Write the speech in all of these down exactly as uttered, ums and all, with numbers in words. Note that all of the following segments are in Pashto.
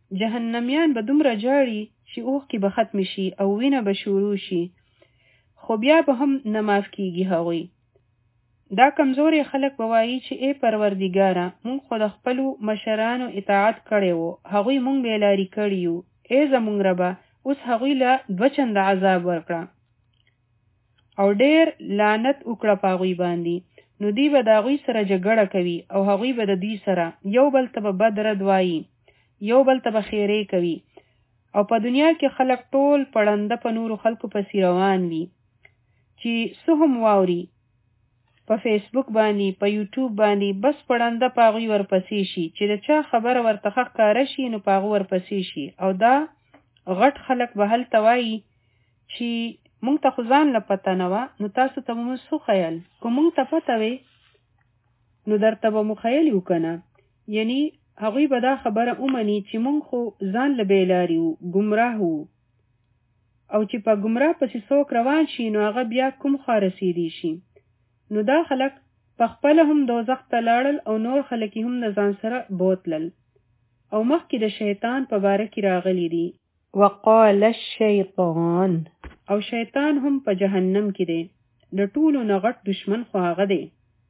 جهنميان به دومره جاړي چې اوښکې به ختم شي او وینه به شروع شي، خو بیا به هم نه معاف کیږي هغوی. دا کمزوري خلک به وایي چې ای پروردګاره، مونږ خو د خپلو مشرانو اطاعت کړی وو، هغوی مونږ بېلارې کړي یو، ای زمونږ ربه اوس هغوی له دوه چنده عذاب ورکړه او ډېر لعنت وکړه په هغوی باندې. نو دوی به د هغوی سره جګړه کوي او هغوی به د دوی سره یو بل ته به بد رد وایي، یو بل ته به خیرې کوي. او په دنیا کې خلک ټول پړنده په نورو خلکو پسې روان وي چې څه هم واوري په فیسبوک باندې، په یوټیوب باندې، بس پړنده په هغوی ورپسې شي چې د چا خبره ورته ښکاره شي نو په هغو ورپسې شي. او دا غټ خلک به هلته وایي چې مونږ ته خو ځان له پته نه وه، نو تاسو ته به مو څه خیل، که مونږ ته پته وې نو درته به مو خیل یو که نه. یعنی هغوی به دا خبره ومني چې مونږ خو ځان له بېلارې وو، ګمراه وو، او چې په ګمراه پسې څوک روان شي نو هغه بیا کوم خوا رسېدی شي. نو دا خلک په خپله هم دوزخ ته لاړل او نور خلک هم د ځان سره بوتلل. او مخکې د شیطان په باره کې راغلی دي وقال الشیطان، او شیطان هم په جهنم کې دی، د ټولو نه غټ دشمن خو هغه دی.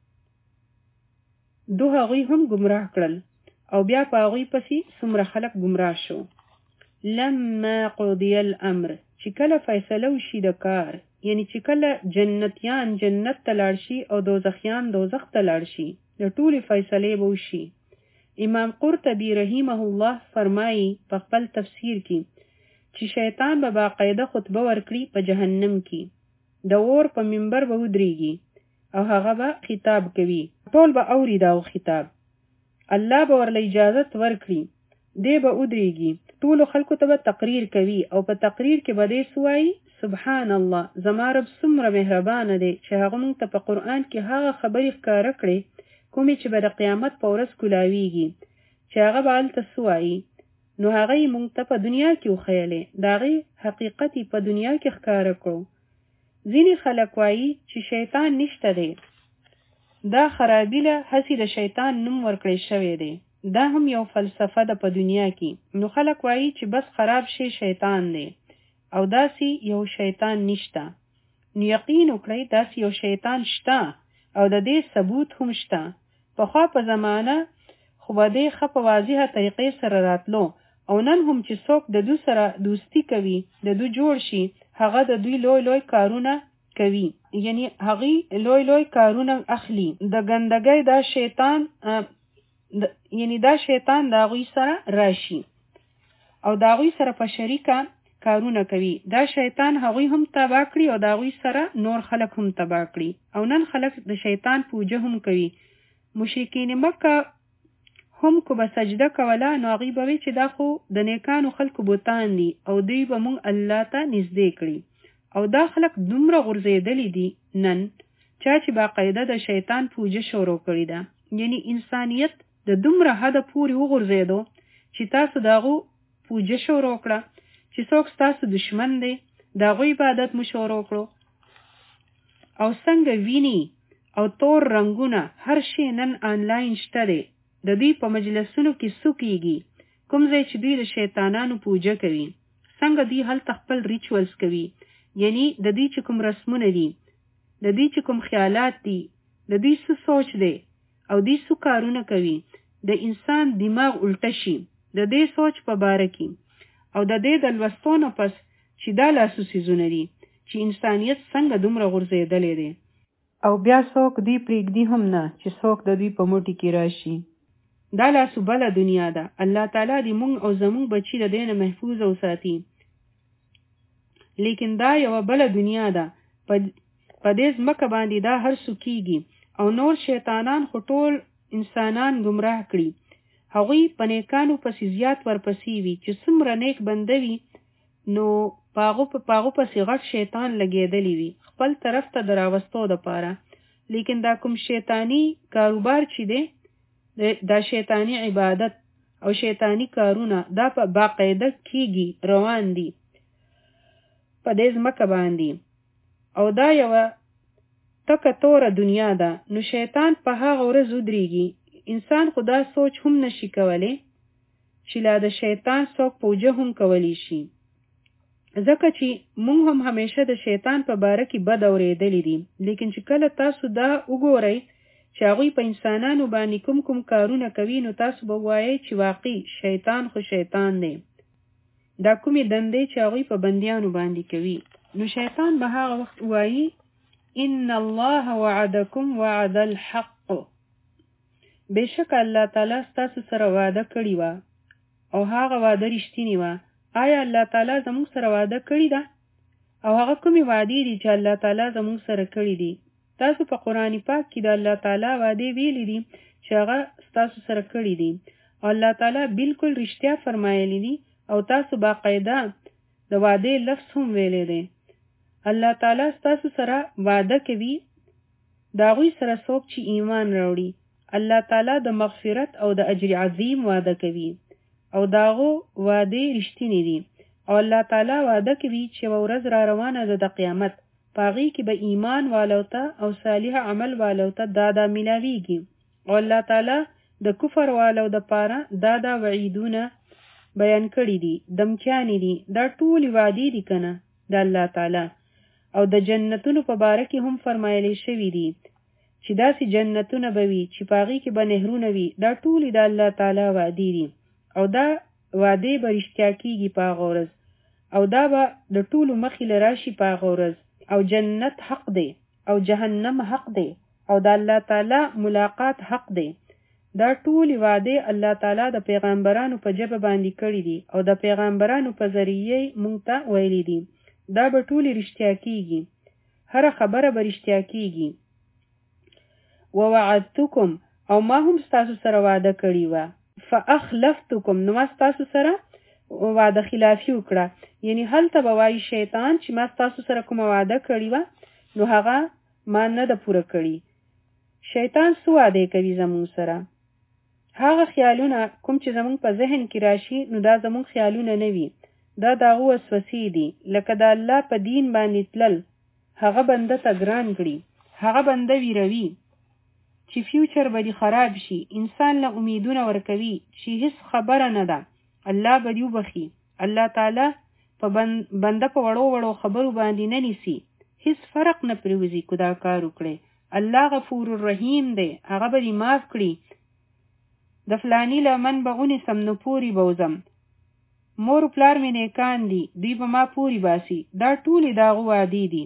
دو هغوی هم ګمراه کړل او بیا په هغوی پسې څومره خلک ګمراه شو. لما قضی الامر، چې کله فیصله وشي د کار، یعنی چې کله جنتیان جنت ته لاړ شي او دوزخیان دوزخ ته لاړ شي، د ټولې فیصلې به وشي. امام قرطبي رحمه الله فرمایي په خپل تفسیر کې چې شیطان به باقاعده خطبه ورکړي په جهنم کې، د اور په منبر به ودرېږي او هغه به خطاب کوي، ټول به اوري دا خطاب. الله به ورله اجازت ورکړي، دی به ودرېږي، ټولو خلکو ته به تقریر کوي او په تقریر کې به دی سوایي سبحان الله، زما رب څومره مهربانه دی چې هغه موږ ته په قرآن کې هغه خبرې ښکاره کړې کومې چې به د قیامت په ورځ کولاویږي، چې هغه به هلته سوایي. نو هغه یې موږ ته په دنیا کې وښیلې، د هغې حقیقت یې په دنیا کې ښکاره کړو. ځینې خلک وایي چې شیطان نشته دی، دا خرابي له هسې د شیطان نوم ورکړی شوی دی، دا هم یو فلسفه ده په دنیا کې. نو خلک وایي چې بس خراب شي شیطان دی او داسې یو شیطان نشته. نو یقین وکړئ داسې یو شیطان شته او د دې ثبوت هم شته. پخوا په زمانه خو به دې ښه په واضحه طریقې سره راتلو، او نن هم چې څوک د دو سره دوستی کوي، د دو جوړ شي، هغه د دوی لوی لوی کارونه کوي، یعنی هغوی لوی لوی کارونه اخلي. د ګندګۍ دا شیطان یعنی دا شیطان د هغوی سره راشي او د هغوی سره په شریکه کارونه کوي. دا شیطان هغوی هم تباه کړي او د هغوی سره نور خلک هم تباه کړي. او نن خلک د شیطان پوجه هم کوي. مشرکین مکه هم که به سجده کوله نو هغوی به وی چې دا خو د نیکانو خلکو بوتان دي او دوی به مونږ الله ته نږدې کړي. او دا خلک دومره غورځېدلي دي نن، چا چې باقاعده د شیطان پوجه شروع کړې ده. یعنی انسانیت د دومره حده پورې وغورځېدو چې تاسو د هغو پوجه شروع کړه، چې څوک ستاسو دشمن دی د هغوی عبادت مو شروع کړو. او څنګه ویني او تور رنګونه هر شی نن آنلاین شته دی. د دوی په مجلسونو کې څه کیږي، کوم ځای چې دوی د شیطانانو پوجه کوي، څنګه دوی هلته خپل ریچولز کوي، یعنی د دوی چې کوم رسمونه دي، د دوی چې کوم خیالات دي، د دوی څه سوچ دی او دوی څه کارونه کوي، د انسان دماغ الټه شي د دې سوچ په باره کې. او د دې د لوستو نه پس چې دا لاسو څیزونه دي چې انسانیت څنګه دومره غورځېدلی دی، او بیا څوک دوی پرېږدي هم نه چې څوک د دوی په موټي کې راشي. دا لاسو بله دنیا ده. الله تعالی دې مونږ او زمونږ بچي د دې نه محفوظ او ساتي. لیکن دا یوه بله دنیا ده. په دې ځمکه باندې دا هر څه کیږي او نور شیطانان خو ټول انسانان گمراه کړي. هغوی په نیکانو پسې زیات ورپسې وي چې څومره نیک بنده وي نو پاغو په پاغو پسې غټ شیطان لګېدلی وي خپل طرف ته د راوستو دپاره. لیکن دا کوم شیطانی کاروبار چې دی، دا شیطانی عبادت او شیطانی کارونه دا په باقاعده کیږي، روان دي په دې ځمکه باندې. او دا یوه تکه توره دنیا ده. نو شیطان په هغه ورځ ودرېږي. انسان خو دا سوچ هم نشي کولی چې لا د شیطان څوک پوجه هم کولی شي. ځکه چې مونږ هم همیشه د شیطان په باره کې بد اورېدلی دي، لیکن چې کله تاسو دا وګورئ چې هغوی په انسانانو باندې کوم کوم کارونه کوي، نو تاسو به وایئ چې واقعي شیطان خو شیطان دی. دا کومې دندې چې هغوی په بندیانو باندې کوي. نو شیطان به هغه وخت وایي ان الله وعدکم وعد الحق، بېشکه الله تعالی ستاسو سره وعده کړې وه او هغه وعده رښتینې وه. آیا الله تعالی زموږ سره وعده کړې ده؟ او هغه کومې وعدې دي چې الله تعالی زموږ سره کړې دي؟ تاسو په قرآن پاک کې د الله تعالی وعدې ویلي دي چې هغه ستاسو سره کړې دي، او الله تعالی بالکل رښتیا فرمایلی دي، او تاسو باقاعده د وعدې لفظ هم ویلی دی. الله تعالی ستاسو سره وعده کوي د هغوی سره څوک چې ایمان راوړي. الله تعالی د مغفرت او د اجر عظیم وعده کوي، او د هغو وعدې رښتینې دي. او الله تعالی وعده کوي چې یوه ورځ را روانه ده د قیامت، په هغې کې به ایمان والو ته او صالح عمل والو ته دا دا میلاویږي. او الله تعالی د کفر والو دپاره دا دا وعیدونه بیان کړي دي، دمکیانې دي. دا ټولې وعدې دي که نه د الله تعالی. او د جنتونو په باره کې هم فرمایلی شوي دي چې داسې جنتونه به وي چې په هغې کې به نهرونه وي. دا ټولې د الله تعالی وعدې دي، او دا وعدې به رښتیا کېږي په هغه ورځ، او دا به د ټولو مخې له راشي په هغه ورځ. او جنت حق دی، او جهنم حق دی، او د الله تعالی ملاقات حق دی. دا ټولې وعدې الله تعالی د پیغمبرانو په ژبه باندې کړي دي، او د پیغمبرانو په ذریعه مونږ ته ویلي دي. دا به ټولې رښتیا کېږي، هره خبره به رښتیا کېږي. ووعدتکم، او ما هم ستاسو سره وعده کړې وه. فاخلفتکم، نو ما ستاسو سره وعده خلافي وکړه. یعنی هلته به وایي شیطان چې ما ستاسو سره کومه وعده کړې وه، نو هغه ما نه ده پوره کړي. شیطان څه وعدې کوي زموږ سره؟ هغه خیالونه کوم چې زموږ په ذهن کې راشي، نو دا زموږ خیالونه نه وي، دا د هغو وسوسې دي. لکه د الله په دین باندې تلل هغه بنده ته ګران کړي، هغه بنده ویروي چې فیوچر به دې خراب شي. انسان له امیدونه ورکوي چې هیڅ خبره نه ده، الله به دې وبخي. الله تعالی په بنده په وړو وړو خبرو باندې نه نیسي، هیڅ فرق نه پرېوځي که دا کار وکړي. الله غفور الرحیم دی، هغه به دې معاف کړي. د فلاني لمن به ونیسم نو پورې به وځم، مور پلار مې نیکان دي، دوی به ما پورې باسي. دا ټولې د هغو وعدې دي.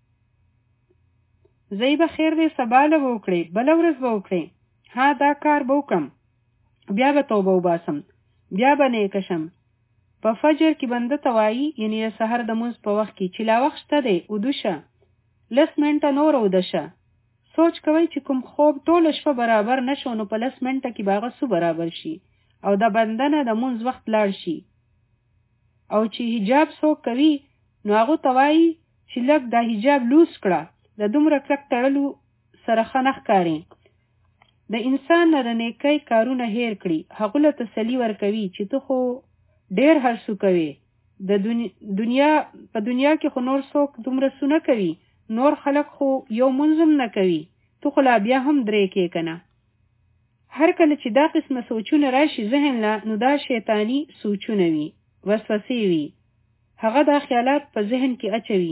زی به خیر دی سبا له به وکړې، بله ورځ به وکړې، ها دا کار به وکړم، بیا به توبه وباسم، بیا به نیکه شم. په فجر کې بنده ته وایي، یعنې د سحر د مونځ په وخت کې چې لا وخت شته دی، اوده شه، لس منټه نور اوده شه. سوچ کوئ چې کوم خوب ټوله شپه برابر نه شو، نو په لس منټه کې به هغه څو برابر شي، او د بنده نه د مونځ وخت لاړ شي. او چې حجاب څوک کوي، نو هغو ته وایي چې لږ دا حجاب لوس کړه، د دومره کلک تړلو سره ښه نه ښکاري. د انسان نه د نیکۍ کارونه هیر کړي، هغو له تسلي ورکوي چې ته خو ډېر هر څه کوي. د دنیا په دنیا کې خو نور څوک دومره څه نه کوي، نور خلک خو یو منظم نه کوي، تو خو لا بیا هم درې کې که نه. هر کله چې دا قسمه سوچونه راشي ذهن له، نو دا شیطانی سوچونه وي، وسوسې وي. هغه دا خیالات په ذهن کې اچوي،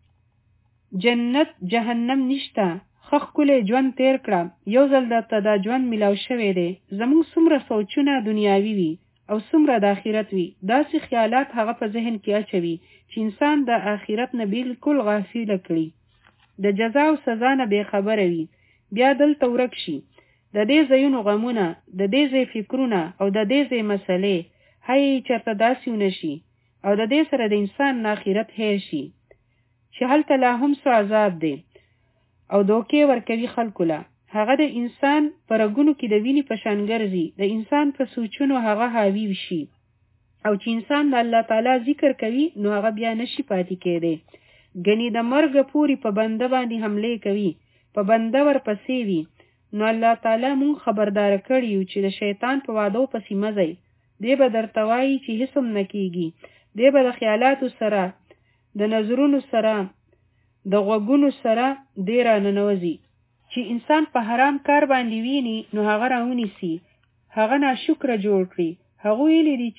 جنت جهنم نشته، ښه ښکلی ژوند تیر کړه، یو ځل درته دا ژوند میلاو شوی دی. زموږ څومره سوچونه دنیاوي وي او څومره د آخرت وي، داسې خیالات هغه په ذهن کې اچوي چې انسان د آخرت نه بالکل غافله کړي، د جزا او سزا نه بې خبره وي. بیا دلته ورک شي د دې ځایونو غمونه، د دې ځای فکرونه، او د دې ځای مسلې. هی چېرته داسې ونه شي، او د دې سره د انسان نه آخرت هیر شي چې هلته لا هم څه عذاب دی، او دوکې ورکوي خلکو له. هغه د انسان په رګونو کې د وینې په شان ګرځي، د انسان په سوچونو هغه حاوي شي. او چې انسان د الله تعالی ذکر کوي، نو هغه بیا نشي پاتې کېدی. ګنې د مرګ پورې په بنده باندې حملې کوي، په بنده ورپسې وي. نو الله تعالی مونږ خبردار کړي یو چې د شیطان په وعدو پسې مه ځئ. دی به درته وایي چې هېڅ هم نه کېږي. دی به د خیالاتو سره، د نظرونو سره، د غوږونو سره دی را ننوځي. چې انسان په حرام کار باندې ویني، نو هغه راونیسي، هغه ناشکره جوړ کړي، هغه ویلي دي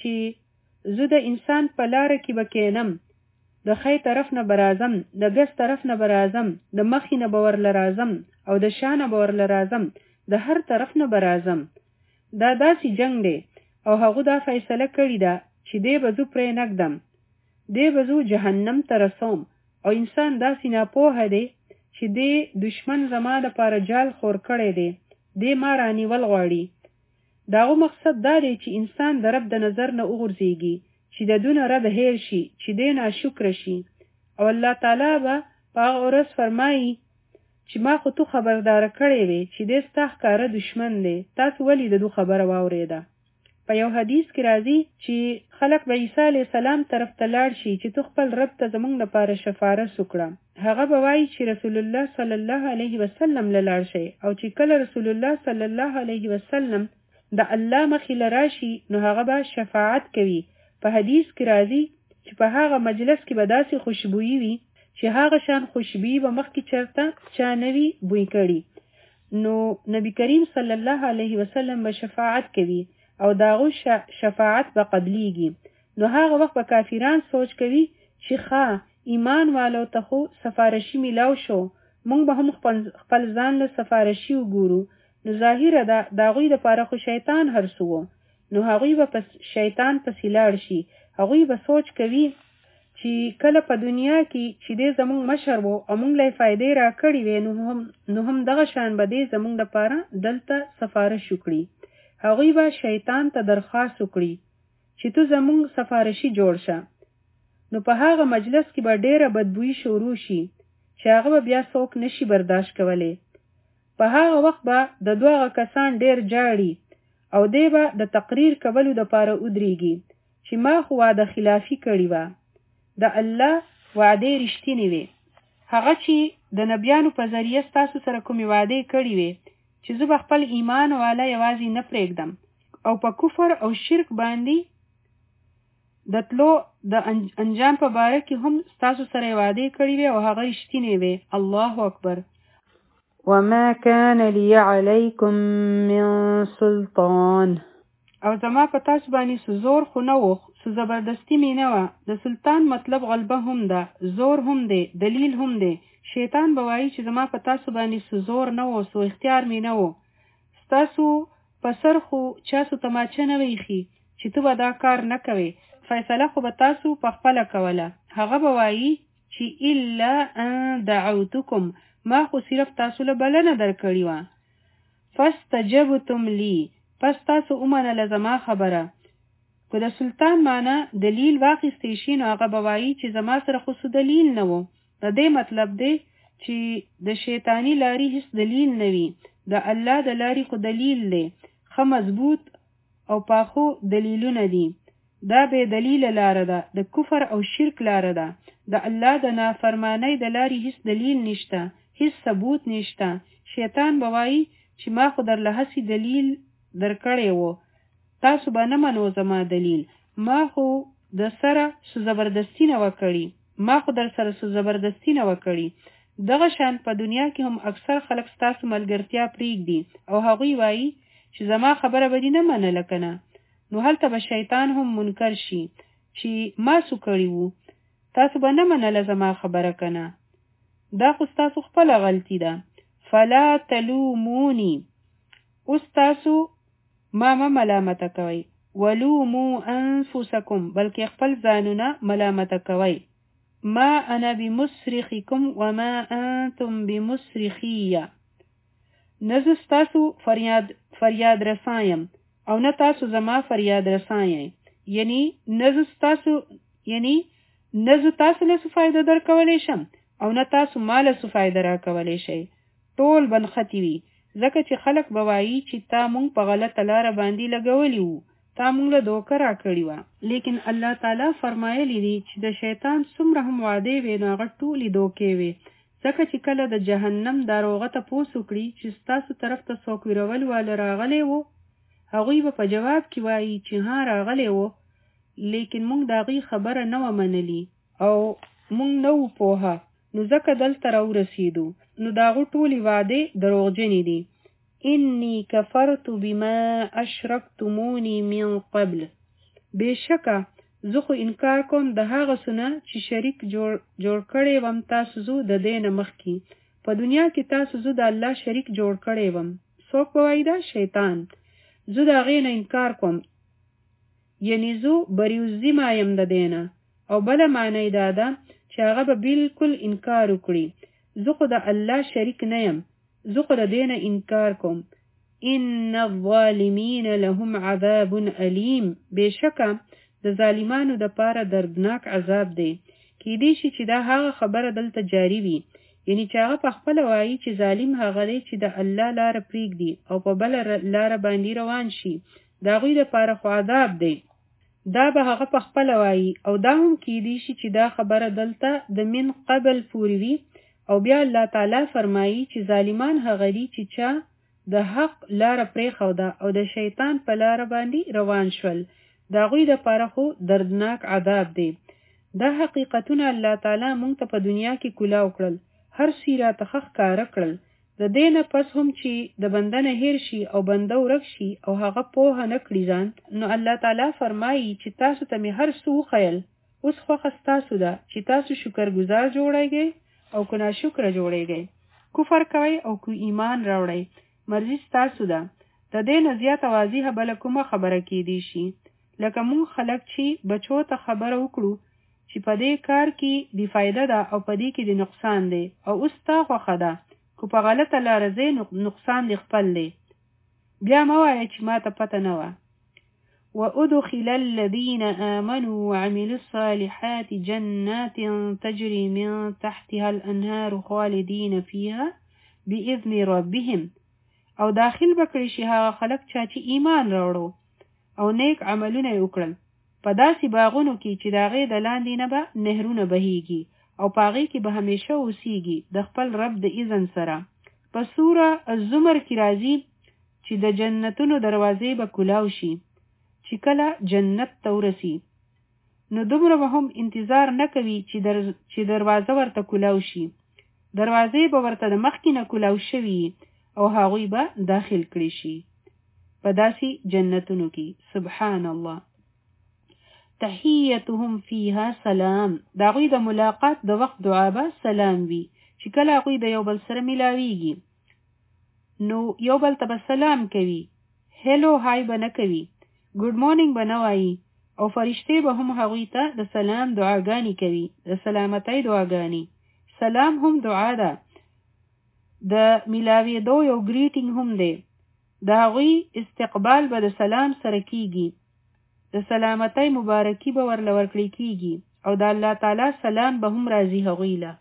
چې زه د انسان په لاره کې به کینم، د خی طرف نه به راځم، د ګس طرف نه به راځم، د مخې نه به ورله راځم او د شا نه به ورله راځم، د هر طرف نه به راځم. دا داسې جنگ دی او هغه دا فیصله کړې ده چې دی به زه پرې نږدم، دی به زه جهنم ته رسوم. او انسان داسې ناپوهه دی چې دی دشمن زما دپاره جال خور کړی دی، دی ما رانیول غواړي. د هغه مقصد دا دی چې انسان د رب د نظر نه وغورځېږي، چې د دونه رب هیر شي، چې دی ناشکره شي. او الله تعالی به په هغه ورځ فرمایي چې ما خو تو خبرداره کړی وې چې دی ستا ښکاره دشمن دی، تاسو ولې د دو خبره واورېده. په یو حدیث کې راځي چې خلق به عیسی علیه السلام طرف ته لاړ شي چې تو خپل رب ته زمونږ لپاره شفارس وکړه. هغه به وایي چې رسول الله صلی الله علیه وسلم له لاړ شي، او چې کله رسول الله صلی الله علیه وسلم د الله مخې له راشي نو هغه به شفاعت کوي. په حدیث کې راځي چې په هغه مجلس کې به داسې خوشبويي وي چې هغه شان خوشبويي به مخکې چرته چا نه وي بوی کړي. نو نبی کریم صلی الله علیه وسلم به شفاعت کوي او داغو شفاعت به قبلیږي. نو هغه وخت به کافران سوچ کوي چې ښه ایمان والو ته خو سفارشي میلاو شو، مونږ به هم خپل ځان له سفارشي وګورو. نو ظاهره ده د هغوی دپاره خو شیطان هرڅه و. نو هغوی به په شیطان پسې لاړ شي. هغوی به سوچ کوي چې کله په دنیا کې چې دی زمونږ مشر و او مونږ له فایدې را کړې وې نو هم نو هم دغه شان به دی زمونږ دپاره دلته سفارش وکړي. هغوی به شیطان ته درخواست وکړي چې تو زمونږ سفارشي جوړ شه. نو په هغه مجلس کې به ډیره بدبویي شروع شي چې هغه به بیا څوک نشي برداشت کولی. په هغه وخت به د دوه کسان ډیر جاړي او دی به د تقریر کولو دپاره ودرېږي چې ما خو وعده خلافي کړې وه. د الله وعدې رښتینې وې، هغه چې د نبیانو په ذریعه ستاسو سره کومې وعدې کړې وې چې زه به خپل ایمان والا یوازې نه پرېږدم او په کفر او شرک باندې د تلو د انجام په باره کې هم ستاسو سره وعدې کړې وې او هغه رښتینې وې. الله اکبر. وما كان لي عليكم من سلطان. او زما په تاسو باندې څه زور خو نه و، څه زبردستي مې نه وه. د سلطان مطلب غلبه هم ده، زور هم دی، دلیل هم دی. شیطان به وایي چې زما په تاسو باندې څه زور نه و، څه اختیار مې نه و. ستاسو په سر خو چاسو تماچه نه ویښي چې ته به دا کار نه کوې، فیصله خو به تاسو په خپله کوله. هغه به وایي چې الا ان دعوتکم، ما خو صرف تاسو له بلنه درکړې وه. فاستجبتم لی، پس تاسو ومنله زما خبره. که د سلطان معنی دلیل واخیستی شي نو هغه به وایي چې زما سره خو څه دلیل نه و. د دې مطلب دی چې د شیطانی لارې هیڅ دلیل نه وي، د الله د لارې خو دلیل دی، ښه مضبوط او پاخو دلیلونه دي. دا بې دلیله لاره ده، د کفر او شرک لاره ده. د الله د نافرمانی د لارې هیڅ دلیل نشته، هیڅ ثبوت نشته. شیطان به وایي چې ما خو درله هسې دلیل درکړی و، تاسو به نه منو زما دلیل، ما خو د سره څه زبردستي نه وکړي، ما خو در سره څه زبردستي نه وکړي. دغه شان په دنیا کې هم اکثر خلک ستاسو ملګرتیا پرېږدي او هغوی وایي چې زما خبره به دې نه منله که نه. نو هلته به شیطان هم منکر شي چې ما څه کړي وو، تاسو به نه منله زما خبره که نه. دا خو ستاسو خپله غلطي ده. فلا تلوموني، اوس تاسو ما مه ملامته کوئ. ولومو انفسکم، بلکې خپل ځانونه ملامته کوئ. ما انا بمصرخکم وما انتم بمصرخیه، نه زه ستاسو فریاد فریاد رسایم او نه تاسو زما فریاد رسایئ. یعنی نه زه ستاسو یعنی نه زه تاسو له څه فایده درکولی شم او نه تاسو ما له څه فایده راکولی شئ. ټول بنخطي وي، ځکه چې خلک به وایي چې تا مونږ په غلطه لاره باندې لګولی وو، تا مونږ له دوکه راکړې وه. لیکن الله تعالی فرمایلی دي چې د شیطان څومره هم وعدې وې نو هغه ټولې دوکې وې. ځکه چې کله د جهنم داروغه تپوس وکړي چې ستاسو طرف ته څوک ویرول واله راغلی و، هغوی به په جواب کې وایي چې ها راغلی و، لیکن مونږ د هغې خبره نه وه منلي او مونږ نه وو پوهه، نو ځکه دلته راورسېدو. نو د هغو ټولې وعدې دروغجنې دي. انی کفرت بما اشرکتمونی من قبل بشکه زه خو انکار کوم د هغه سونه چې شریک جوړ جوړ کړی وم تاسو زو د دینه مخکي په دنیا کې تاسو زو د الله شریک جوړ کړی وم څوک وایي دا شیطان زو د هغې نه انکار کوم یعنی زو بریوزی مایم د دینه او بله معنی دا ده چې هغه به بالکل انکار وکړي زه خو د الله شریک نه یم زه خو د دینه انکار کوم ان الظالمین لهم عذاب علیم بشکه د ظالمانو د پاره دردناک عذاب دی کیدی شي چې دا هغه خبره دلته جاری وي یعنی چې هغه په خپل وایي چې ظالم هغه دی چې د الله لار پریږدي او په بل لار باندې روان شي دا غوی د پاره خو عذاب دی دا به هغه په خپل وایي او دا هم کیدی شي چې دا خبره دلته د من قبل پوری وي او بیا الله تعالی فرمایي چې ظالمان هغه دي چې چا د حق لار پریښوده او د شیطان په لار باندې روان شول دا غوی د پاره خو دردناک عذاب دی دا حقیقتونه الله تعالی مونږ ته په دنیا کې کولاو کړل هر سیرا تخخ کار کړل د دینه پس هم چې د بندنه هیر شي او بنده ورک شي او هغه پوه نه کړی ځان نو الله تعالی فرمایي چې تاسو ته می هر څه وخیل اوس خو تاسو ده چې تاسو شکرګزار جوړیږئ او که ناشکره جوړیږئ کفر کوئ او که ایمان راوړئ مرضی تاسو ده د دې نه زیاته واضحه بله کومه خبره کیدی شي لکه مونږ خلک چې بچو ته خبره وکړو چې په دې کار کې دی فایده ده او په دې کې دی نقصان دی او اوس تا خوښه ده که په غلطه لاره ځې نقصان دی خپل دی بیا مه وایه چې ما ته پته نه وه وأدخل الذين آمنوا وعملوا الصالحات جنات تجري من تحتها الأنهار خالدين فيها بإذن ربهم او داخل بکړي شي هغه خلک چا چې ایمان راوړو او نیک عملونه یې وکړل په داسې باغونو کې چې د هغې د لاندې نه به نهرونه بهیږي او په هغې کې به همیشه اوسیږي د خپل رب د اذن سره په سوره الزمر کې راځي چې د جنتونو دروازې به کلاو شي چې کله جنت ته ورسي نو دومره به هم انتظار نه کوي چې, در... چې دروازه ورته کلاو شي دروازې به ورته د مخکې نه کلاو شوي او هغوی به داخل کړي شي په داسې جنتونو کې سبحان الله تحیتهم فیها سلام دا غوی د ملاقات د وخت دعا به سلام وي چې کله غوی د یو بل سره ملاویږي نو یو بل ته به سلام کوي هلو هاي به نه کوي ګډ مورنینګ به نه وایي او فرشتې به هم هغوی ته د سلام دعاګانې کوي د سلامتۍ دعاګانې سلام هم دعا ده د ملاویدو یو ګریټینګ هم دی د هغوی استقبال به د سلام سره کیږي د سلامتۍ مبارکي به ورله ورکړل کیږي او د الله تعالی سلام به هم راځي هغوی له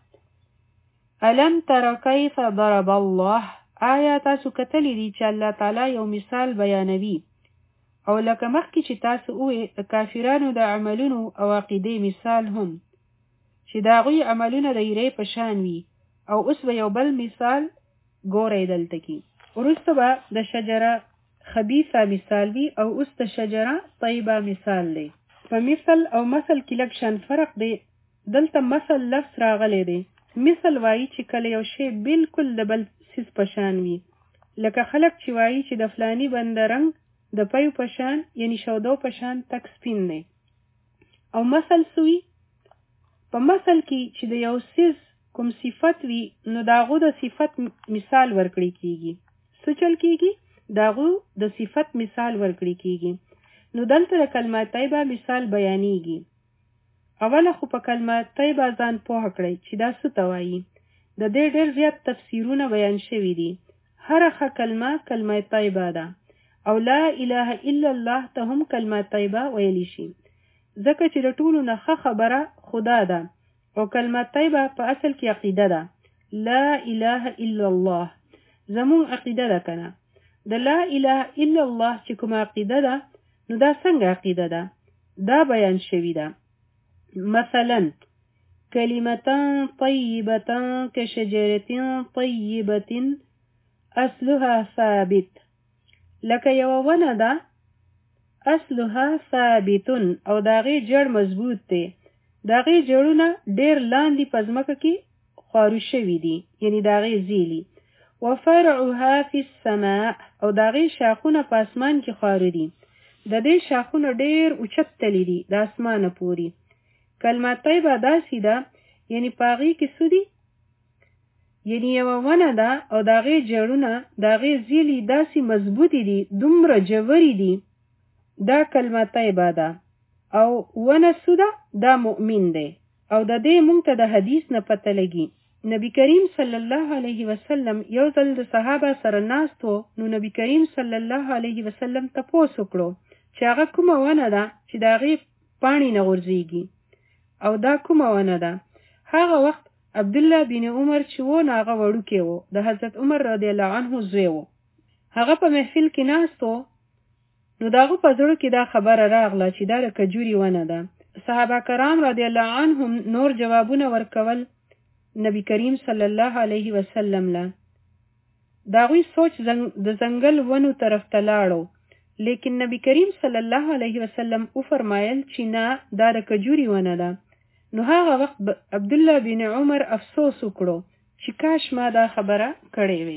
الم تر کیف ضرب الله آیا تاسو کتلی دي چې الله تعالی یو مثال بیانوي او لکه مخکې چې تاسو وې د کافرانو د عملونو او عقیدې مثال هم چې د هغوی عملونه د ایرې په شان وي او اوس به یو بل مثال ګورئ دلته کې وروسته به د شجره خبیثه مثال وي او اوس د شجره طیبه مثال دی په مثل او مثل کې لږ شان فرق دی دلته مثل لفظ راغلی دی مثل وایي چې کله یو شی بالکل د بل څیز په شان وي لکه خلک چې وایي چې د فلاني بنده رنګ د پیو په شان یعنی شودو په شان تک سپین دی او مثل سوی په مثل کې چې د یو څیز کوم صفت وي نو داغو د صفت مثال ورکړی کیږي څه چل کیږي داغو د صفت مثال ورکړی کیږي نو دلته د کلمه طیبه مثال بیانېږي اوله خو په کلمه طیبه ځان پوه کړئ چې دا څه ته وایي د دې ډېر زیات تفسیرونه بیان شوي دي هره ښه کلمه کلمه طیبه ده او لا اله الا الله ته هم کلمه طیبه ویلی شي ځکه چې د ټولو نه ښه خبره خدا ده او کلمه طیبه په اصل کې عقیده ده لا اله الا الله زمون عقیده ده کنه د لا اله الا الله چې کوم عقیده ده نو دا څنګه عقیده ده دا بیان شوی ده مثلا کلمتان طیبتان کشجرتین طیبتین اصلها ثابت لکه یو ونه ده اصلها ثابتون او داغی جړ مضبوط دی داغی جړونه ډیر لاندې په ځمکه کې خارو شوي دي یعنی داغی زیلی وفرعها فی السماء او داغی شاخونه په اسمان کې خاره دي. د دې شاخونه ډیر اوچت تللی دي د اسمانه پوری. کلمه طیبه داسې ده یعنی پاغي کې سودی یعنی یو ونه ده او داغی جړونه داغی زیلی داسې مضبوطی دي دومره جوری دي دا کلمه طیبه ده. او ونه سوده دا مؤمن دی. او د دې مونږ ته د حدیث نه پته لګي. نبی کریم صلی الله علیه وسلم یو ځل د صحابه سره ناست و نو نبی کریم صلی الله علیه وسلم تپوس وکړو چې هغه کومه ونه ده چې د هغې پاڼې نه غورځېږي او دا کومه ونه ده. هغه وخت عبدالله بن عمر چې و نو هغه وړوکی و د حضرت عمر رضی الله عنه زوی و. هغه په محفل کې ناست و نو د هغه په زړه کې دا خبره راغله چې دا د کجوري ونه ده. صحابه کرام رضی الله عنهم نور جوابونه ورکول نبی کریم صلی الله علیه وسلم له. دا غوی سوچ زنگ د ځنګل ونو طرف ته لاړو لیکن نبی کریم صلی الله علیه وسلم او فرمایل چې نه دا د کجوري ونه ده. نو هغه وخت عبدالله بن عمر افسوس وکړو چې کاش ما دا خبره کړې وي.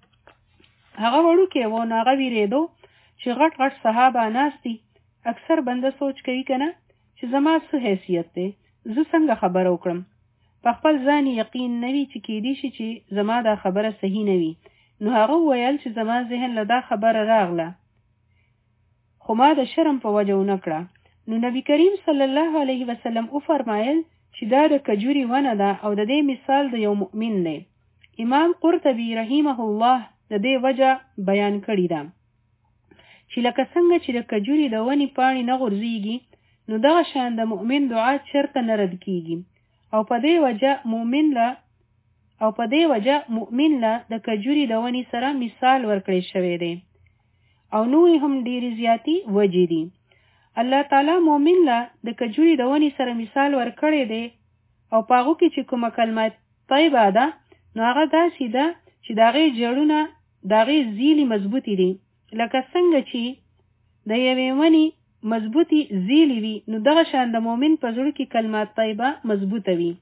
هغه وړوکی و نو هغه ویرېدو چې غټ غټ صحابه ناست دي. اکثر بنده سوچ کوي که نه چې زما څه حیثیت دی زه څنګه خبره وکړم. په خپل ځان یقین نه وي چې کیدی شي چې زما دا خبره صحیح نه وي. نو هغه وویل چې زما ذهن له دا خبره راغله خو ما د شرم په وجه ونه کړه. نو نبی کریم صلی الله علیه وسلم او فرمایل چې دا د کجوري ونه ده او د دې مثال د یو مؤمن دی. امام قرطبي رحمه الله د دې وجه بیان کړی ده چې لکه څنګه چې د کجوري د ونې پاڼې نه غورځېږي نو دغه شان د مؤمن دعا چرته نه رد کیږي. او په دې وجه مؤمن له او په دې وجه مؤمن له د کجوري د ونې سره مثال ورکړی شوی دی او نوې هم ډېرې زیاتې وجې دي. الله تعالی مؤمن له د کجوري د ونې سره مثال ورکړی دی او په هغو کې چې کومه کلمه طیبه ده نو هغه داسې ده چې د هغې جړونه د هغې زیلې مضبوطې دي لکه څنګه چې د یوې ونې مضبوطی زیلی وی نو دغه شان د مؤمن په زړه کې کلمات طیبه مضبوطه وي.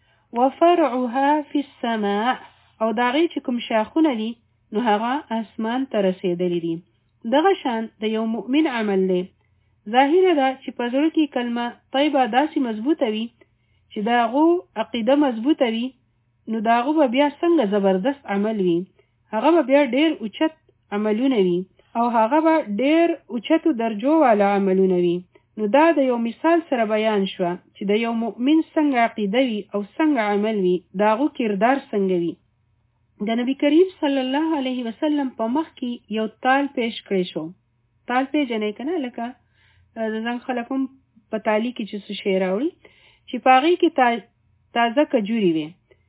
وفرعها فی السماء او داغه چې کوم شاخونه دي نو هغه اسمان ته رسیدلی دي. دغه شان د یو مؤمن عمل دی. ظاهر ده چې په زړه کې کلمه طیبه داسې مضبوطه وي چې داغو عقیده مضبوطه وي نو داغو به بیا څنګه زبردست عمل وي. هغه به بیا ډیر اوچت عملونه وي او هغه به ډیر اوچتو درجو والا عملونه وي. نو دا د یو مثال سره بیان شو چې د یو مؤمن څنګه عقیده وي او څنګه عمل وي داغو کردار څنګه وي. د نبی کریم صلی الله علیه وسلم په مخ کې یو تال پیش کړی شو. تال پیژنئ که نه لکه زنګ خلک هم په تالي کې چې څه شی راوړي چې په هغې کې تازه کجوري وي.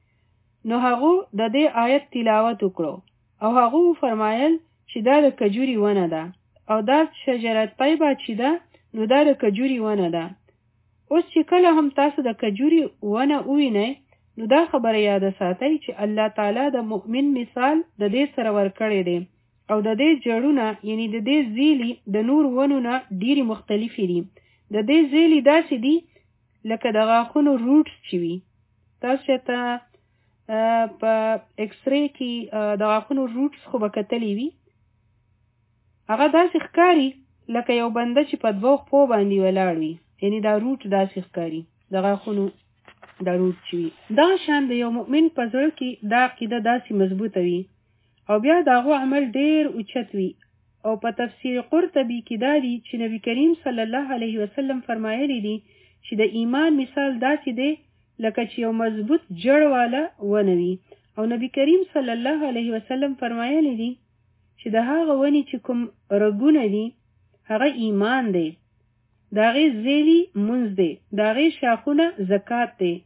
نو هغو د دې آیت تلاوت وکړو او هغو فرمایل چې دا د کجوري ونه ده او دا شجره طیبه چې ده نو دا د کجوري ونه ده. اوس چې کله هم تاسو د کجوري ونه ووینئ نو دا خبره یاد ساتئ چې الله تعالی د مؤمن مثال د دې سره ورکړی دی او د دې جړونه یعنی د دې زیلی د نور ونو نه ډیرې مختلفې دي. د دې زیلی داسې دي لکه د غاښونو روټس چې وي. تاسو چې ته په ایکس ری کې د غاښونو روټس خو به کتلی وي هغه داسې ښکاري لکه یو بنده چې په دوه پښو باندې ولاړ وي یعنی دا روټ داسې ښکاري د غاښونو دا روټ چې وي. دغه شان د یو مؤمن په زړه کې دا عقیده داسې مضبوطه وي او بیا د هغو عمل ډیر اوچت وي. او په تفسیر قرطبي کې دا دي چې نبی کریم صلی الله علیه وسلم فرمایلی دي چې د ایمان مثال داسې دی لکه چې یو مضبوط جړ والا ونه وي. او نبی کریم صلی الله علیه وسلم فرمایلی دي چې د هغه ونې چې کوم رګونه دي هغه ایمان دی، د هغې زیلي مونځ دی، د هغې شاخونه زکات دی،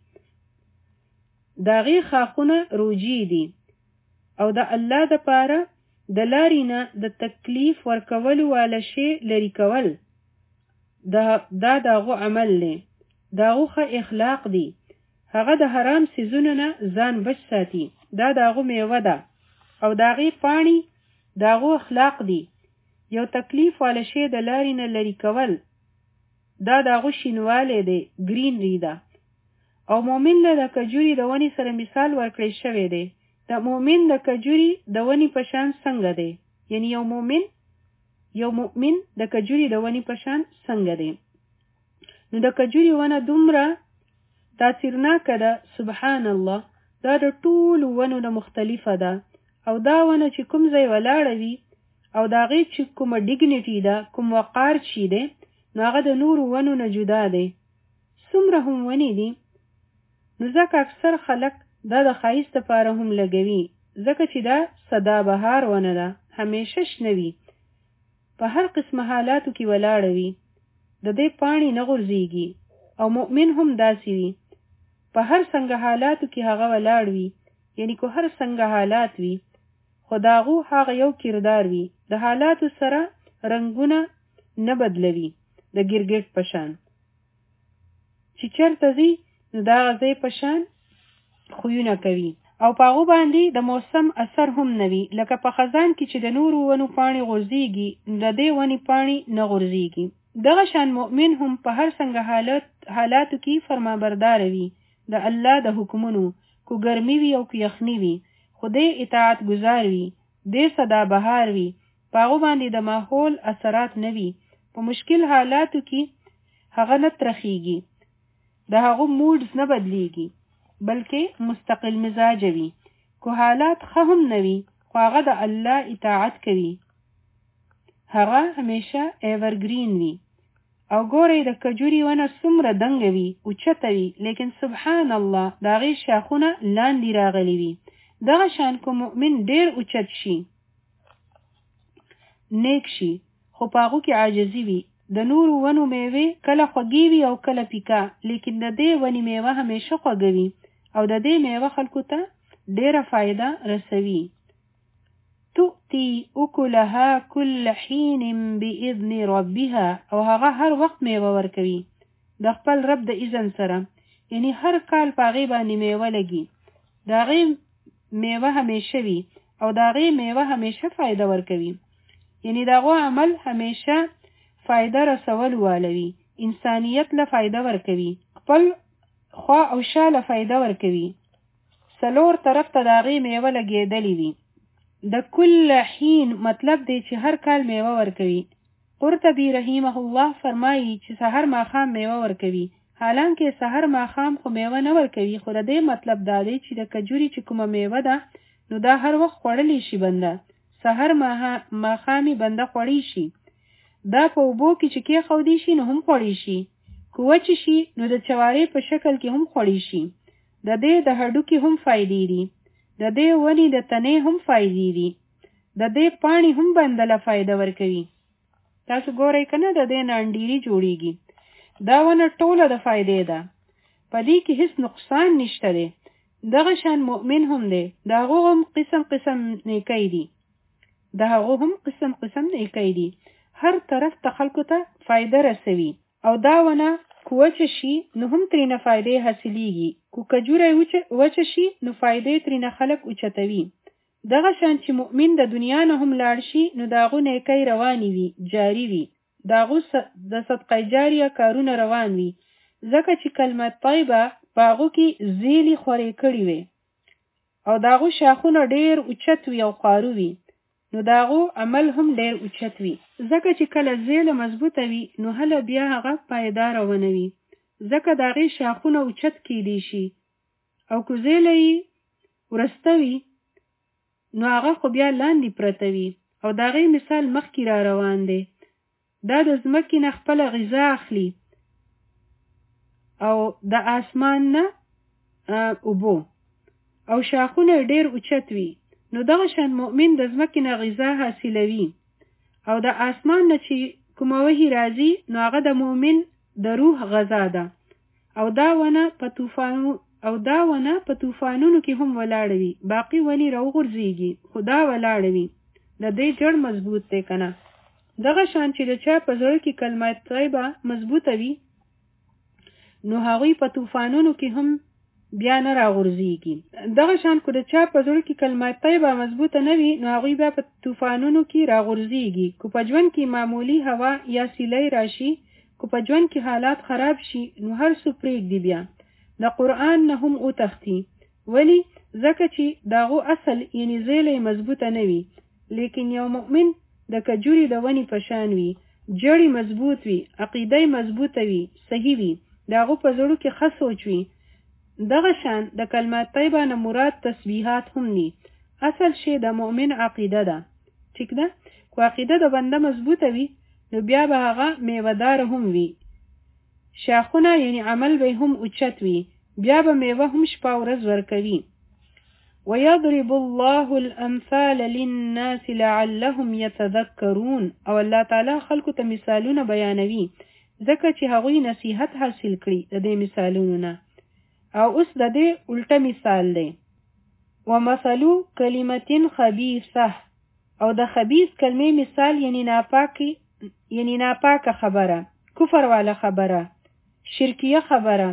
د هغې خاخونه روجي دي او د الله د پاره د لارې نه د تکلیف ورکولو والا شی لري کول دا د هغو عمل دی، د هغو ښه اخلاق دی، هغه د حرام څیزونو نه ځان بچ ساتي، دا د هغو میوه ده او د هغې پاڼې د هغو اخلاق دی. یو تکلیف والا شی د لارې نه لري کول دا د هغو شینوالی دی، ګرینری ده. او مومن له د کجوري د ونې سره مثال ورکړی شوی دی د مؤمن د کجوري د ونی په شان څنګه دی؟ یعنی یو مؤمن یو مؤمن د کجوري د ونی په شان څنګه دی؟ نو د کجوري ونه دومره تاثیرناکه ده، سبحان الله، دا د ټولو ونو نه مختلفه ده. او دا ونه چې کوم ځای ولاړه وي او د هغې چې کومه ډیګنیټي ده، کوم وقار چې دی، نو هغه د نورو ونو نه جدا دی. څومره هم ونې دي، نو ځکه اکثر خلک دا د ښایست لپاره هم لګوي، ځکه چې دا سدابهار ونه ده، همیشه شنه وي، په هر قسمه حالاتو کې ولاړه وي، د دې پاڼې نه غورځېږي. او مؤمن هم داسې وي، په هر څنګه حالاتو کې هغه ولاړ وي، یعنی که هر څنګه حالات وي، خو د هغو هغه یو کردار وي، د حالاتو سره رنګونه نه بدلوي، د ګرګټ په شان چې چېرته ځي نو د هغه ځای په شان خویونه کوي، او په هغو باندې د موسم اثر هم نه وي. لکه په خزان کې چې د نورو ونو پاڼې غورځېږي، د دې ونې پاڼې نه غورځېږي. دغه شان مؤمن هم په هر څنګه حالت حالاتو کې فرمانبردار وي د الله د حکمونو، کو ګرمي وي او کو یخني وي، خو دې اطاعت گزار وي، دې سدابهار وي، په هغو باندې د ماحول اثرات نه وي، په مشکل حالاتو کې هغه نه ترخیږي، د هغو موډز نه بدلیږي، بلکې مستقل مزاج وي. کو حالات ښه هم نه وي، خو هغه د الله اطاعت کوي، هغه همیشه ایورګرین وي. او ګورئ د کجوري ونه څومره دنګه وي، اوچته وي، لیکن سبحان الله د هغې شاخونه لاندې راغلي وي. دغه شان که مؤمن ډېر اوچت شي، نیک شي، خو په هغو کې عاجزي وي، د نورو ونو میوې کله خوږې وي او کله پیکه، لیکن د دې ونې میوه همیشه خوږه وي او د دې میوه خلکو ته ډېره فایده رسوي. تؤتي اکلها کل حین باذن ربها، او هغه هر وخت میوه ورکوي د خپل رب د اذن سره، یعنی هر کال په هغې باندې میوه لګي، د هغې میوه همیشه وي او د هغې میوه همیشه فایده ورکوي، یعنی د هغو عمل همیشه فایده رسول والوي، انسانیت له فایده ورکوي، خپل خوا او شا له فایده ورکوي، څلور طرف ته د هغې میوه لګېدلې وي. د کل حین مطلب دی چې هر کال میوه ورکوي. قرطبي رحمه الله فرمایي چې سحر ماښام میوه ورکوي، حالانکه سحر ماښام خو میوه نه ورکوي، خو د دې مطلب دا دی چې د کجوري چې کومه میوه ده نو دا هر وخت خوړلی شي بنده، سحر ماښامي بنده خوړی شي، دا په اوبو کې چې کېښودی شي نو هم خوړی شي، که وچې شي نو د چوارې په شکل کې هم خوړی شي. د دې د هډوکي هم فایدې دي، د دې ونې د تنې هم فایدې دي، د دې پاڼې هم بنده له فایده ورکوي. تاسو ګورئ که نه د دې نه انډیري جوړیږي، دا ونه ټوله د فایدې ده، په دې کې هیڅ نقصان نشته دی. دغه شان مؤمن هم دی، د هغو هم قسم قسم نیکی دي، د هغو هم قسم قسم نیکی دي، هر طرف ته خلکو ته فایده رسوي. او دا ونه که وچه شي نو هم ترېنه فایدې حاصلیږي، که کجوری وچه شي نو فایدې ترېنه خلک اوچتوي. دغه شان چې مؤمن د دنیا نه هم لاړ شي نو د هغو نیکی روانې وي، جاري وي، د هغو د صدقه جاریه کارونه روان وي، ځکه چې کلمه طیبه په هغو کې زیلې خورې کړي وي او د هغو شاخونه ډېر اوچت وي او خارو وي، نو د هغو عمل هم ډېر اوچت وي، ځکه چې کله زیله مضبوطه وي نو هله بیا هغه پایداره ونه وي، ځکه د هغې شاخونه اوچت کیدی شي، او که زیله یې ورسته وي نو هغه خو بیا لاندې پرته وي. او د هغې مثال مخکې را روان دی، دا د ځمکې نه خپله غذا اخلي او د آسمان نه اوبو، او شاخونه ډېر اوچت وي، نو دغه شان مؤمن د ځمکې نه غذا حاصلوي، او د آسمان نه چې کومه وحي راځي نو هغه د مؤمن د روح غذا ده. او دا ونه په طوفانو او دا ونه په طوفانونو کې هم ولاړه وي، باقي ونې راوغورځېږي خو دا ولاړه وي، د دې جړ مضبوط دی که نه. دغه شان چې د چا په زړه کې کلمه طیبه مضبوطه وي نو هغوی په طوفانونو کې هم بیا نه راغورځېږي. دغه شان که د چا په زړه کې کلمه طیبه مضبوطه نه وي نو هغوی بیا په طوفانونو کې راغورځېږي. که په ژوند کې معمولي هوا یا سیلی راشي، که په ژوند کې حالات خراب شي نو هر څه پرېږدي، بیا د قرآن نه هم وتښتي. ولی ځکه چې داغو اصل یعنی زیلی مضبوطه نه وي، لیکن یو مؤمن د کجوري د ونې په شان وي، جړې مضبوط وي، عقیده مضبوطه وي، صحیح وي، داغو په زړو کې ښه سوچ وي. دغه شان د کلمه طیبه نه مراد تسبیحات هم دي. اصل شی د مؤمن عقیده ده. ټیک ده؟ کو عقیده د بنده مضبوطه وي نو بیا به هغه میوهدار هم وي. شاخونه یعنی عمل به هم اوچت وي، بیا به میوه هم شپه ورځ ورکوي. ويضرب الله الامثال للناس لعلهم يتذكرون. او الله تعالی خلکو ته مثالونه بیانوي ځکه چې هغوی نصیحت حاصل کړي د دې مثالونو نه. او اوس د دې الټه مثال دی. ومثلو کلمتین خبیثه. او د خبیث کلمې مثال یعنی ناپاکی یعنی ناپاکه خبره، کفر والا خبره، شرکیه خبره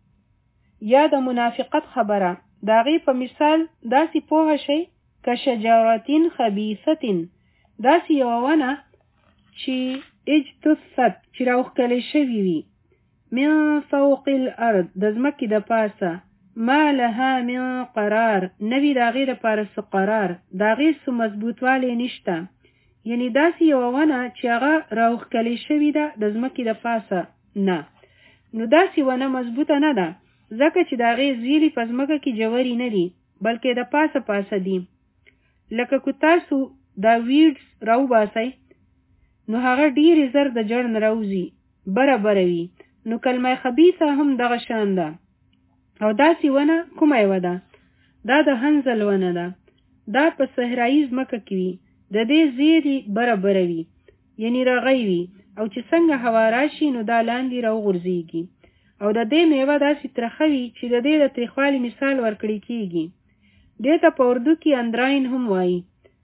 یا د منافقت خبره. داغی په مثال داسی پوه شي که شجرتین خبیثتین، داسی یوونه چې اجتثت چې راوښکلی شوي وي من فوق الارض د ځمکې د پاسه، ما لها من قرار نوی داغی د پاره څه قرار، داغی څه مضبوطوالی نشته. یعنی داسی یوونه چې هغه راوښکلی شوي ده د ځمکې د پاسه نه، نو داسی ونه مضبوطه نه ده ځکه چې داغی زیری په ځمکه کې جوړی نه دي بلکې د پاسه پاسه دي. لکه کو تاسو دا ویډز راو باسئ نو هغه ډیری زر د جړ نه راوځي، بره بره وي. نو کلمه خبیثه هم دغه شان ده. او داسی ونه کومه یوه ده؟ دا د هنزل ونه ده. دا په صحرایي ځمکه کې وي، د دې زیری بره بره وي یعنی رغی وي، او چې څنګه هوا راشي نو دا لاندې راوغورځېږي. او د دې میوه داسې ترخه وي چې د دې د تریخوالي مثال ورکړی کیږي. دې ته په اردو کې اندراین هم وایي.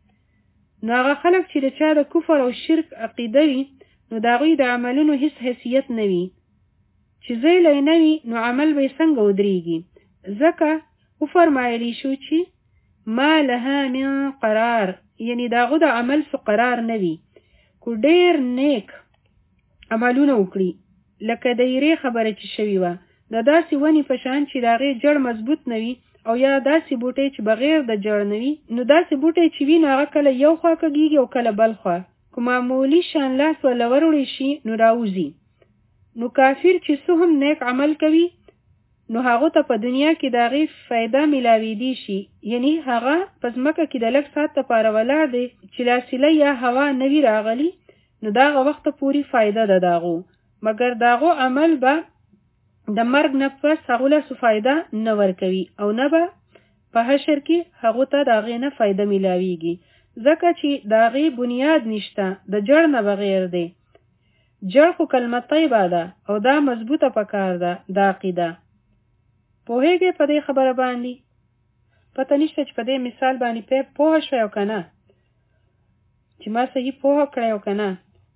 نو هغه خلک چې د چا د کفر او شرک عقیده وي نو د هغوی د عملونو هیڅ حیثیت نه وي. چې زیلی نه وي نو عمل به یې څنګه ودرېږي؟ ځکه وفرمایلی شو چې ما لها من قرار، یعنی د هغو د عمل څه قرار نه وي. کو ډېر نیک عملونه وکړي لکه د ایرې خبره چې شوي وه، د داسې ونې په شان چې د هغې جړ مضبوط نه وي، او یا داسې بوټی چې بغیر د جړ نه وي. نو داسې بوټی چې وي نو هغه کله یو خوا کږېږي او کله بل خوا. که معمولي شان لاس وله وروړی شي نو راوځي. نو کافر چې څه هم نیک عمل کوي نو هغه ته په دنیا کې د هغې فایده میلاویدی شي. یعنی هغه په ځمکه کې د لږ ساعت لپاره ولاړ دی چې لاسیله یا هوا نه وي راغلي، نو د هغه وخته پورې فایده ده داغو، مګر داغو عمل به د مرګ نه پس هغو له څه فایده نه ورکوي او نه به په حشر کې هغو ته د هغې نه فایده میلاویږي، ځکه چې د هغې بنیاد نشته، د جړ نه بغیر دی. جړ خو کلمه طیبه ده او دا مضبوطه پکار ده دا عقیده. پوهېږئ په دې خبره باندې؟ پته نشته چې په دې مثال باندې پې پوه شوی او که نه، چې ما صحیح پوه کړی او که نه.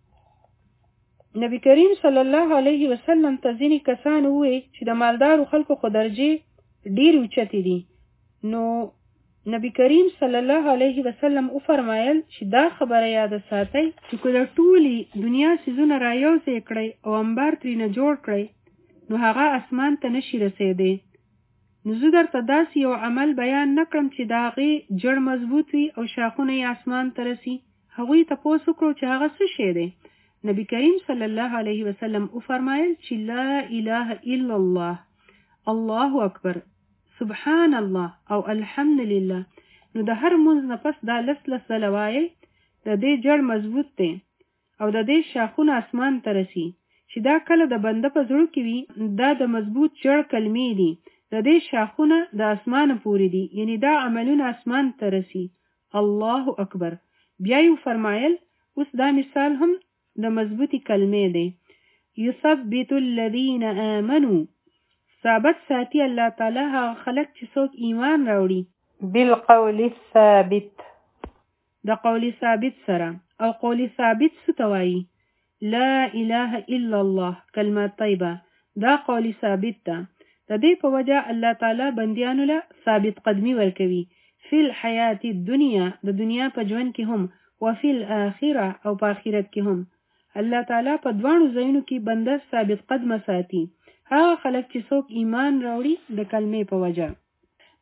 نبی کریم صلی الله علیه وسلم ته ځینې کسان ووی چې د مالدارو خلکو خو درجې ډېر اوچتې دي. نو نبی کریم صلی الله علیه وسلم وفرمایل چې دا خبره یاده ساتئ چې که د ټولې دنیا څیزونه رایوځای کړئ او انبار ترېنه جوړ کړئ نو هغه اسمان ته نشي رسېدی. نو زه درته داسې یو عمل بیان نه کړم چې د هغې جړ مضبوط وي او شاخونه یې اسمان ته رسي. هغوی تپوس وکړو چې هغه څه شی دی؟ نبی کریم صلی الله علیه وسلم وفرمایل چې لا اله الا الله، الله اکبر، سبحان الله او الحمدلله. نو د هر مونځ نه پس دا لس لس ځله وایئ د دې جړ مضبوط دی او د دې شاخونه اسمان ته رسي. چې دا کله د بنده په زړه کې وي دا د مضبوط جړ کلمې دي، د دې شاخونه د اسمانه پورې دي، یعنی دا عملونه اسمان ته رسي. الله اکبر. بیا یې فرمایل اوس دا مثال هم د مضبوطی کلمې دی. یثبت الذین آمنوا، ثابت ساتي الله تعالی هغه خلک چې څوک ایمان راوړي بالقول الثابت، د قول ثابت سره. او قول ثابت څه ته وایي؟ لا اله الا الله، کلمه طیبه، دا قول ثابت ده. د دې په وجه الله تعالی بندیانو له ثابت قدمی ورکوي فی الحیات الدنیا، د دنیا په ژوند کې هم، وفی الاخره او په آخرت کې هم. الله تعالی په دواړو ځایونو کې بنده ثابت قدمه ساتي، هغه خلک چې څوک ایمان راوړي د کلمې په وجه.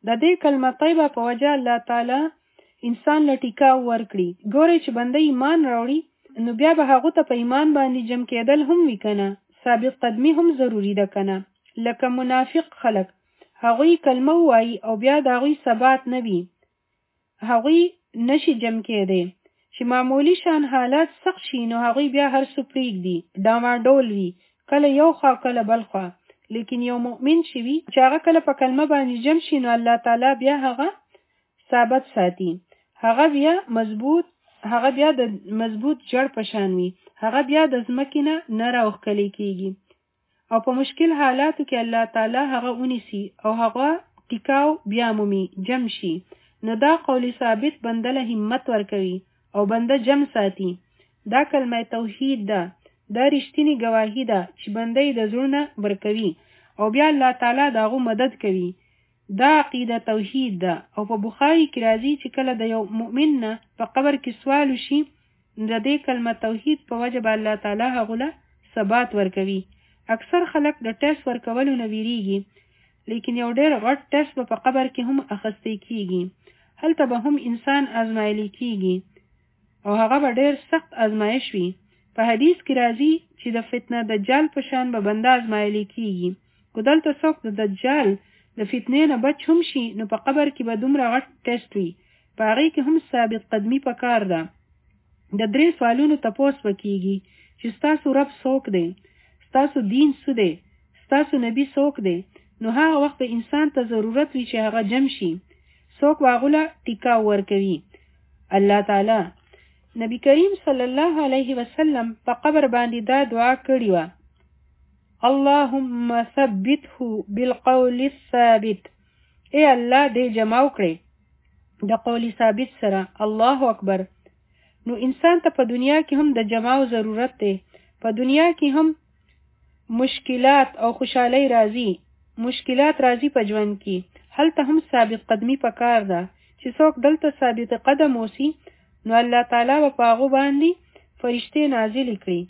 د دې کلمه طیبه په وجه الله تعالی انسان له ټیکاو ورکړي. ګورئ چې بنده ایمان راوړي نو بیا به هغه ته په ایمان باندې جمع کېدل هم وي کنه، ثابت قدمی هم ضروری ده کنه. لکه منافق خلق هغوی کلمه وایي او بیا د هغوی ثبات نه وي، هغوی نشي جمع کېدی. چې معمولی شان حالات سخت شي نو هغوی بیا هر څه پرېږدي، ډاماډول وي، کله یو خوا کله بل خوا. لیکن یو مؤمن چې وي چې هغه کله په کلمه باندې جمع شي نو الله تعالی بیا هغه ثابت ساتي، هغه بیا مضبوط هغه بیا د مضبوط جړ په شان وي، هغه بیا د ځمکې نه نه راوښکلی کېږي او په مشکل حالاتو کې الله تعالی هغه ونیسي او هغه ټیکاو بیا مومي، جمع شي. نو دا قول ثابت بنده له همت ورکوي او بنده جمع ساتي. دا کلمه توحید ده، دا رښتینی گواهی ده چې بنده یې د زړه ورکوي او بیا الله تعالی د هغو مدد کوي. دا عقیده توحید ده. او په بخاری کې راځي چې کله د یو مؤمن نه په قبر کې سوال وشي د دې کلمه توحید په وجه به الله تعالی هغو له ثبات ورکوي. اکثر خلک د ټیسټ ورکولو نه ویریږي، لیکن یو ډېر غټ ټیسټ به په قبر کې هم اخیستی کیږي، هلته به هم انسان ازمایلی کیږي او هغه به ډېر سخت ازمایش وي. په حدیث کې راځي چې د فتنه دجال په شان به بنده ازمایلی کیږي. که دلته څوک د دجال د فتنې نه بچ هم شي نو په قبر کې به دومره غټ ټیسټ وي، په هغې کې هم ثابت قدمی پکار ده. د درې سوالونو تپوس به کیږي چې ستاسو رب څوک دی، ستاسو دین څه دی، ستاسو نبی څوک دی. نو هغه وخت به انسان ته ضرورت وي چې هغه جمع شي، څوک به هغو له ټیکاو ورکوي. الله تعالی نبی کریم صلی الله علیه وسلم په قبر باندې دا دعا کړې وه: اللهم ثبته بالقول الثابت. ای الله دې جمع وکړي د قول ثابت سره. الله اکبر. نو انسان ته په دنیا کې هم د جمعو ضرورت دی. په دنیا کې هم مشکلات او خوشحالی راځي، مشکلات راځي په ژوند کې، هلته هم ثابت قدمی پکار ده. چې څوک دلته ثابت قدم اوسي نو الله تعالی به په هغو باندې فرشتې نازلې کړي.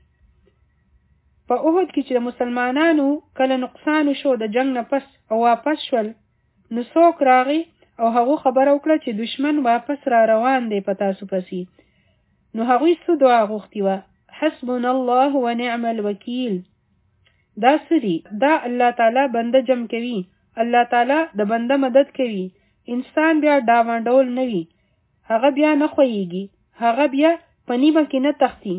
په احد کې چې د مسلمانانو کله نقصان شو د جنگ نه پس او واپس شول نو څوک راغی او هغو خبره وکړه چې دشمن واپس را روان دی په تاسو پسې. نو هغوی څه دعا غوښتې وه؟ حسبنا الله ونعم الوکیل. دا څه دي؟ دا الله تعالی بنده جمع کوي، الله تعالی د بنده مدد کوي. انسان بیا ډاوانډول نه وي، هغه بیا نه خویږي، هغه بیا په نیمه کې نه تختی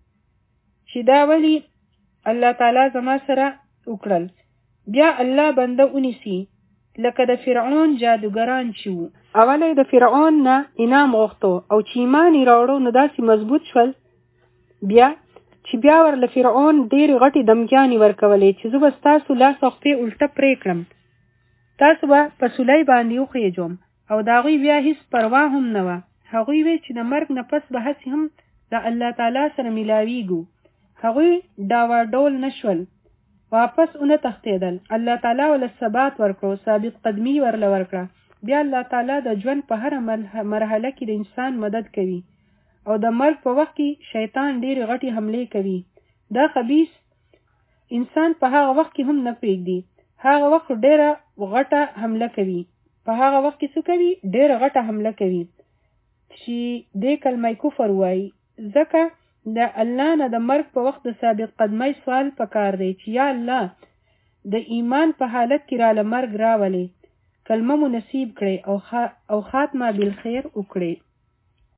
چې دا ولی الله تعالی زما سره وکړل. بیا الله بنده ونیسي لکه د فرعون جادوګران چې وو. اوله د فرعون نه انعام غوښتو او چې ایمان یې راوړو نو داسې مضبوط شول بیا چې بیا ورله فرعون ډېرې غټې دمکیانې ورکولې چې زه به ستاسو لاس او خپې الټه پرې کړم، تاسو به په سولی باندې وخېجوم. او د هغوی بیا هېڅ پروا هم نه وه. هغوی وی چې د مرګ نه پس به هسې هم د الله تعالی سره ملاویږو. هغوی ډاواډول نه شول، واپس اونه تښتېدل. الله تعالی ورله ثبات ورکړو، ثابت قدمي ورله ورکړه. بیا الله تعالی د ژوند په هره مرحله کې د انسان مدد کوي او د مرګ په وخت کې شیطان ډېرې غټې حملې کوي. دا خبیث انسان په هغه وخت کې هم نه پرېږدي، هغه وخت ډېره غټه حمله کوي. په هغه وخت کې څه کوي؟ ډېره غټه حمله کوي چې دې کلمه کفر وایي. ځکه د الله نه د مرګ په وخت د ثابت قدمۍ سوال پکار دی چې یا الله د ایمان په حالت کې راله مرګ راولې، کلمه مو نصیب کړئ او خاتمه بالخیر وکړئ.